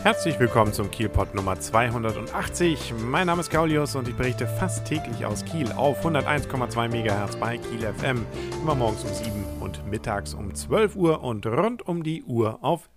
Herzlich willkommen zum Kielpot Nummer 280. Mein Name ist Kaulius und ich berichte fast täglich aus Kiel auf 101,2 MHz bei Kiel FM. Immer morgens um 7 und mittags um 12 Uhr und rund um die Uhr auf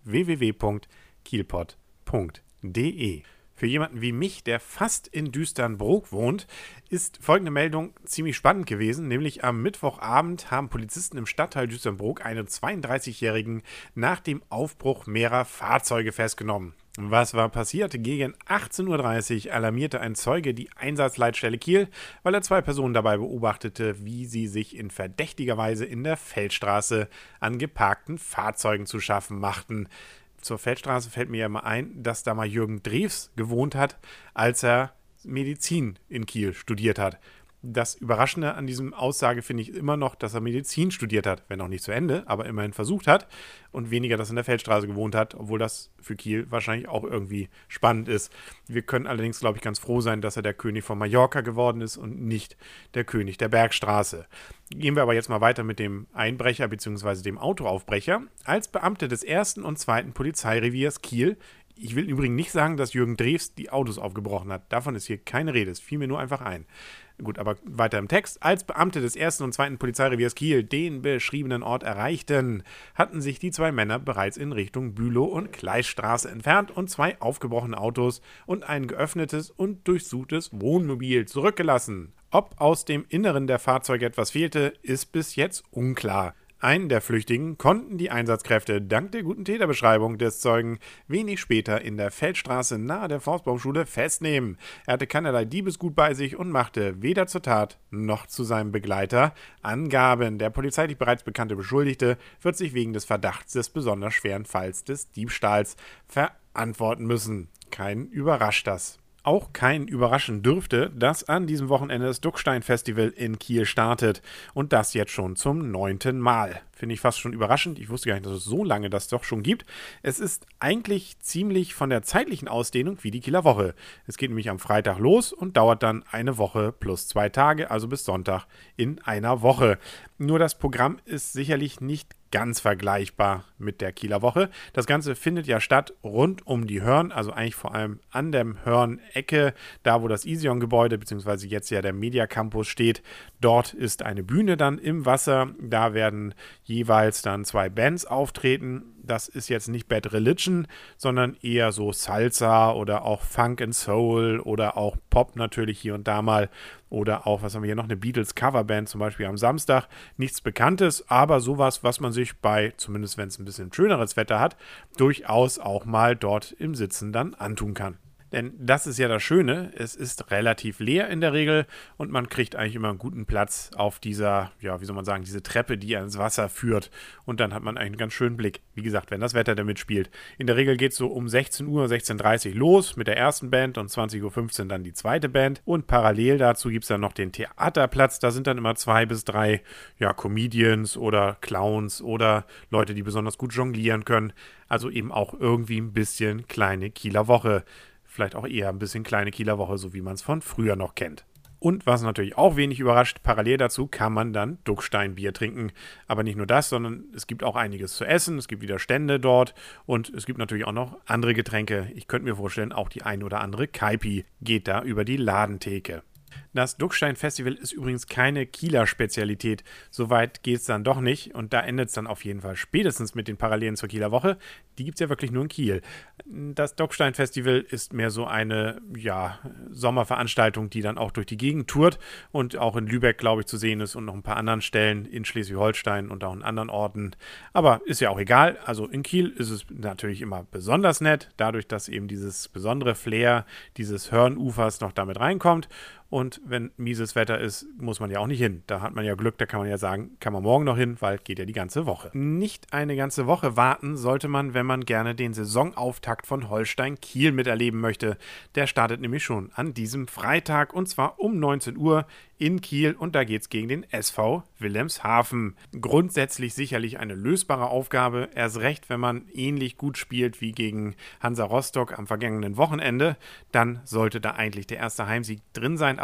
www.kielpot.de. Für jemanden wie mich, der fast in Düsternbrook wohnt, ist folgende Meldung ziemlich spannend gewesen, nämlich am Mittwochabend haben Polizisten im Stadtteil Düsternbrook einen 32-Jährigen nach dem Aufbruch mehrerer Fahrzeuge festgenommen. Was war passiert? Gegen 18:30 Uhr alarmierte ein Zeuge die Einsatzleitstelle Kiel, weil er zwei Personen dabei beobachtete, wie sie sich in verdächtiger Weise in der Feldstraße an geparkten Fahrzeugen zu schaffen machten. Zur Feldstraße fällt mir ja mal ein, dass da mal Jürgen Drews gewohnt hat, als er Medizin in Kiel studiert hat. Das Überraschende an diesem Aussage finde ich immer noch, dass er Medizin studiert hat, wenn auch nicht zu Ende, aber immerhin versucht hat und weniger, dass er in der Feldstraße gewohnt hat, obwohl das für Kiel wahrscheinlich auch irgendwie spannend ist. Wir können allerdings, glaube ich, ganz froh sein, dass er der König von Mallorca geworden ist und nicht der König der Bergstraße. Gehen wir aber jetzt mal weiter mit dem Einbrecher bzw. dem Autoaufbrecher. Als Beamte des 1. und 2. Polizeireviers Kiel, ich will übrigens nicht sagen, dass Jürgen Drews die Autos aufgebrochen hat. Davon ist hier keine Rede. Es fiel mir nur einfach ein. Gut, aber weiter im Text. Als Beamte des 1. und 2. Polizeireviers Kiel den beschriebenen Ort erreichten, hatten sich die zwei Männer bereits in Richtung Bülow- und Kleiststraße entfernt und zwei aufgebrochene Autos und ein geöffnetes und durchsuchtes Wohnmobil zurückgelassen. Ob aus dem Inneren der Fahrzeuge etwas fehlte, ist bis jetzt unklar. Einen der Flüchtigen konnten die Einsatzkräfte dank der guten Täterbeschreibung des Zeugen wenig später in der Feldstraße nahe der Forstbaumschule festnehmen. Er hatte keinerlei Diebesgut bei sich und machte weder zur Tat noch zu seinem Begleiter Angaben. Der polizeilich bereits bekannte Beschuldigte wird sich wegen des Verdachts des besonders schweren Falls des Diebstahls verantworten müssen. Keinen überrascht das. Auch keinen überraschen dürfte, dass an diesem Wochenende das Duckstein-Festival in Kiel startet. Und das jetzt schon zum 9. Mal. Finde ich fast schon überraschend. Ich wusste gar nicht, dass es so lange das doch schon gibt. Es ist eigentlich ziemlich von der zeitlichen Ausdehnung wie die Kieler Woche. Es geht nämlich am Freitag los und dauert dann eine Woche plus 2 Tage, also bis Sonntag in einer Woche. Nur das Programm ist sicherlich nicht ganz vergleichbar mit der Kieler Woche. Das Ganze findet ja statt rund um die Hörn, also eigentlich vor allem an der Hörn-Ecke, da wo das Ision-Gebäude bzw. jetzt ja der Media Campus steht. Dort ist eine Bühne dann im Wasser. Da werden jeweils dann 2 Bands auftreten. Das ist jetzt nicht Bad Religion, sondern eher so Salsa oder auch Funk and Soul oder auch Pop natürlich hier und da mal. Oder auch, was haben wir hier noch, eine Beatles-Coverband zum Beispiel am Samstag. Nichts Bekanntes, aber sowas, was man sich bei, zumindest wenn es ein bisschen schöneres Wetter hat, durchaus auch mal dort im Sitzen dann antun kann. Denn das ist ja das Schöne, es ist relativ leer in der Regel und man kriegt eigentlich immer einen guten Platz auf dieser, ja, wie soll man sagen, diese Treppe, die ans Wasser führt. Und dann hat man eigentlich einen ganz schönen Blick. Wie gesagt, wenn das Wetter da mitspielt. In der Regel geht es so um 16 Uhr, 16:30 Uhr los mit der ersten Band und 20:15 Uhr dann die zweite Band. Und parallel dazu gibt es dann noch den Theaterplatz. Da sind dann immer 2 bis 3 Comedians oder Clowns oder Leute, die besonders gut jonglieren können. Also eben auch irgendwie ein bisschen kleine Kieler Woche. Vielleicht auch eher ein bisschen kleine Kieler Woche, so wie man es von früher noch kennt. Und was natürlich auch wenig überrascht, parallel dazu kann man dann Ducksteinbier trinken. Aber nicht nur das, sondern es gibt auch einiges zu essen, es gibt wieder Stände dort und es gibt natürlich auch noch andere Getränke. Ich könnte mir vorstellen, auch die ein oder andere Kaipi geht da über die Ladentheke. Das Duckstein-Festival ist übrigens keine Kieler Spezialität. Soweit geht es dann doch nicht. Und da endet es dann auf jeden Fall spätestens mit den Parallelen zur Kieler Woche. Die gibt es ja wirklich nur in Kiel. Das Duckstein-Festival ist mehr so eine Sommerveranstaltung, die dann auch durch die Gegend tourt und auch in Lübeck, glaube ich, zu sehen ist und noch ein paar anderen Stellen in Schleswig-Holstein und auch in anderen Orten. Aber ist ja auch egal. Also in Kiel ist es natürlich immer besonders nett, dadurch, dass eben dieses besondere Flair dieses Hörnufers noch damit reinkommt. Und wenn mieses Wetter ist, muss man ja auch nicht hin. Da hat man ja Glück, da kann man ja sagen, kann man morgen noch hin, weil geht ja die ganze Woche. Nicht eine ganze Woche warten sollte man, wenn man gerne den Saisonauftakt von Holstein Kiel miterleben möchte. Der startet nämlich schon an diesem Freitag und zwar um 19 Uhr in Kiel und da geht es gegen den SV Wilhelmshaven. Grundsätzlich sicherlich eine lösbare Aufgabe, erst recht, wenn man ähnlich gut spielt wie gegen Hansa Rostock am vergangenen Wochenende, dann sollte da eigentlich der erste Heimsieg drin sein,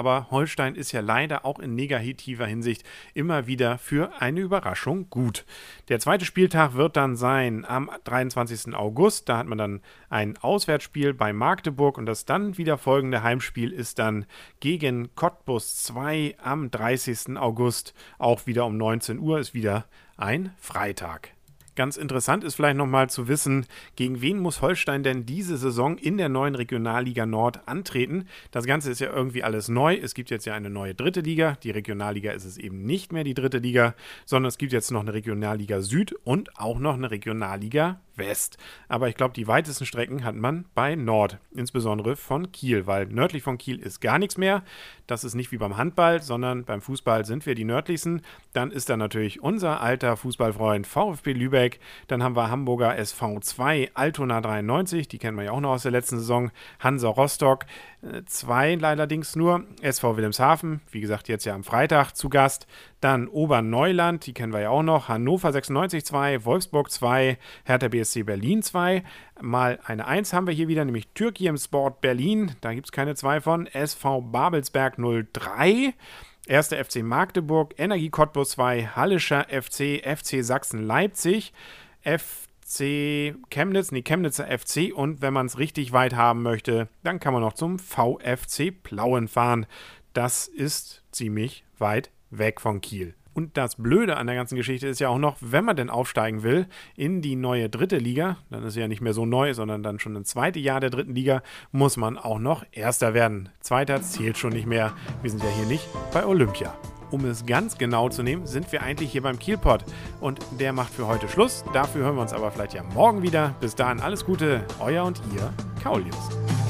aber Holstein ist ja leider auch in negativer Hinsicht immer wieder für eine Überraschung gut. Der zweite Spieltag wird dann sein am 23. August. Da hat man dann ein Auswärtsspiel bei Magdeburg und das dann wieder folgende Heimspiel ist dann gegen Cottbus 2 am 30. August. Auch wieder um 19 Uhr ist wieder ein Freitag. Ganz interessant ist vielleicht nochmal zu wissen, gegen wen muss Holstein denn diese Saison in der neuen Regionalliga Nord antreten. Das Ganze ist ja irgendwie alles neu. Es gibt jetzt ja eine neue dritte Liga. Die Regionalliga ist es eben nicht mehr die dritte Liga, sondern es gibt jetzt noch eine Regionalliga Süd und auch noch eine Regionalliga West. Aber ich glaube, die weitesten Strecken hat man bei Nord, insbesondere von Kiel, weil nördlich von Kiel ist gar nichts mehr. Das ist nicht wie beim Handball, sondern beim Fußball sind wir die nördlichsten. Dann ist da natürlich unser alter Fußballfreund VfB Lübeck. Dann haben wir Hamburger SV 2, Altona 93, die kennen wir ja auch noch aus der letzten Saison. Hansa Rostock 2 allerdings nur. SV Wilhelmshaven, wie gesagt, jetzt ja am Freitag zu Gast. Dann Oberneuland, die kennen wir ja auch noch. Hannover 96 2, Wolfsburg 2, Hertha BSC Berlin 2. Mal eine 1 haben wir hier wieder, nämlich Türkimsport Berlin. Da gibt es keine 2 von. SV Babelsberg 03. 1. FC Magdeburg, Energie Cottbus 2, Hallischer FC, FC Sachsen Leipzig, FC Chemnitzer FC und wenn man es richtig weit haben möchte, dann kann man noch zum VfC Plauen fahren. Das ist ziemlich weit weg von Kiel. Und das Blöde an der ganzen Geschichte ist ja auch noch, wenn man denn aufsteigen will in die neue dritte Liga, dann ist sie ja nicht mehr so neu, sondern dann schon ein zweites Jahr der dritten Liga, muss man auch noch Erster werden. Zweiter zählt schon nicht mehr. Wir sind ja hier nicht bei Olympia. Um es ganz genau zu nehmen, sind wir eigentlich hier beim Kielpot. Und der macht für heute Schluss. Dafür hören wir uns aber vielleicht ja morgen wieder. Bis dahin alles Gute, euer und ihr, Kaulius.